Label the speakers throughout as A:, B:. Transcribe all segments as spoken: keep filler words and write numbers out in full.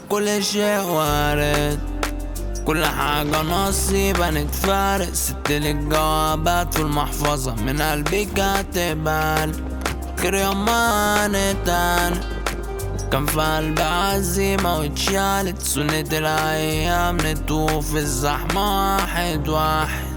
A: كل شيء وارد، كل حاجة نصيبة نتفارق. سبتلك الجوابات في المحفظة من قلبي كاتبها، خير يوم نتان كان في قلبي عزيمة واتشالت. سنة الأيام نتوه في الزحمة واحد واحد.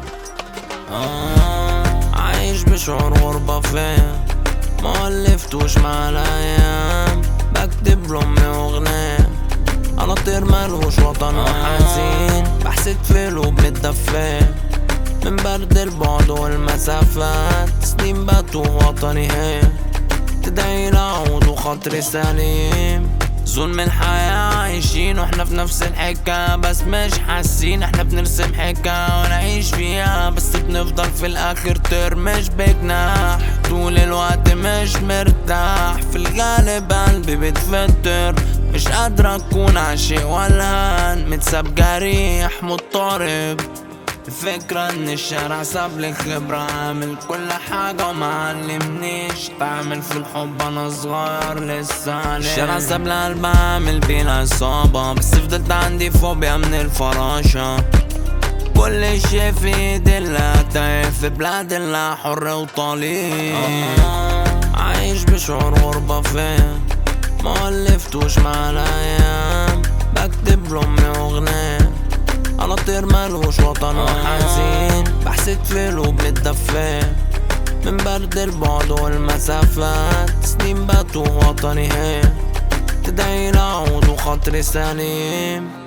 A: آه عايش بشعور غربة فين، مولفتوش مع الأيام. بكتب لأمي أغنية على طير ملوش وطن وحزين، بحسد في قلوب متدفين من برد البعد والمسافات. سنين بتوه وطني هي تدعي لعود وخاطري سليم. ظلم الحياة عايشين واحنا في نفس الحكاية، بس مش حاسين احنا بنرسم حكاية ونعيش فيها، بس بنفضل في الاخر طير مش بجناح. طول الوقت مش مرتاح، في الغالب قلبي بيتفتر، مش قادر اكون عاشق والهان. متساب جريح مضطرب، الفكرة ان الشارع سابلي خبرة، عامل كل حاجة ومعلمنيش تعمل في الحب. انا صغير لسه الشارع ساب لي قلب عامل بينا اصابة، بس فضلت عندي فوبيا من الفراشة. كل شي في ايدي اللي تايه في بلاد اللي حر وطليق. آه عايش بشعور غربة فين، مولفتوش مع الايام. بكتب لأمي اغنية على طير ملوش وطن وحزين، بحسد في قلوب متدفين من برد البعد والمسافات. سنين بتوه وطني هي تدعي لعود وخاطري سليم.